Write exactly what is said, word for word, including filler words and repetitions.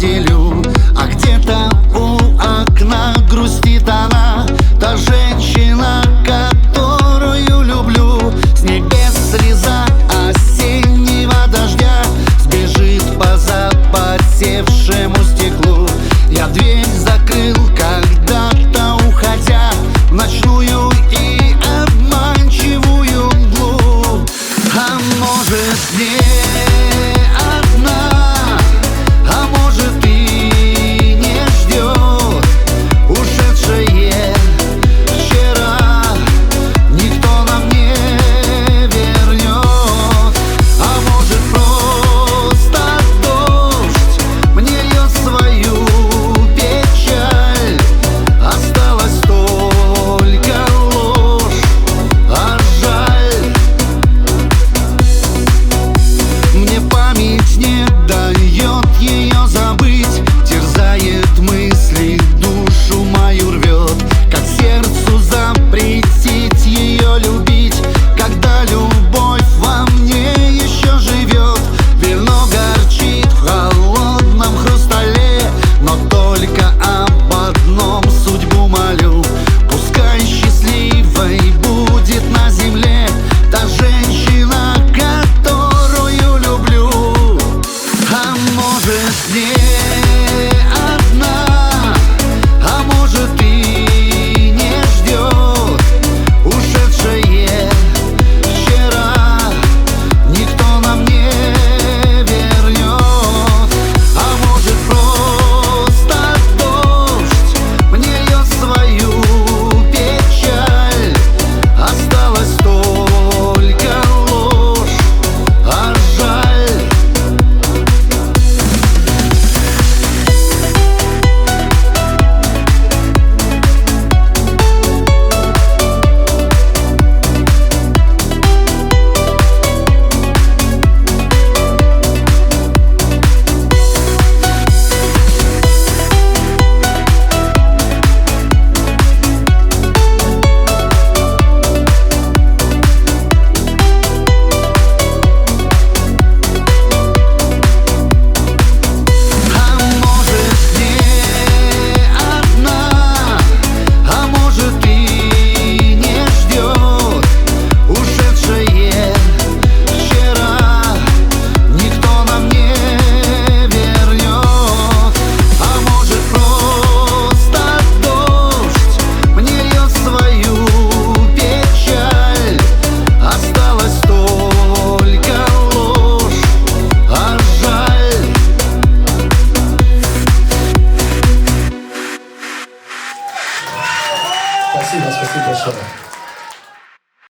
поделю. А где-то у окна грустит она, та женщина, которую люблю. С небес слеза осеннего дождя сбежит по запотевшему стеклу. Я дверь закрыл когда-то, уходя в ночную и обманчивую мглу. А может, не одна, а может и не ждет ушедшее вчера, никто нам не вернет. А может, просто дождь мне льет свою печаль, осталась только ложь, а жаль. Мне память не дает ее забыть, терзает мысли, душу мою рвет. Как сердцу запретить ее любить, когда любовь во мне еще живет? Вино горчит в холодном хрустале, но только об одном судьбу молю: пускай счастливой будет на земле та женщина, которую люблю. А может, не одна, а может и не ждет ушедшее вчера, никто нам не вернет. А может, просто дождь мне льет свою печаль, осталась только ложь, а жаль. Спасибо, спасибо большое.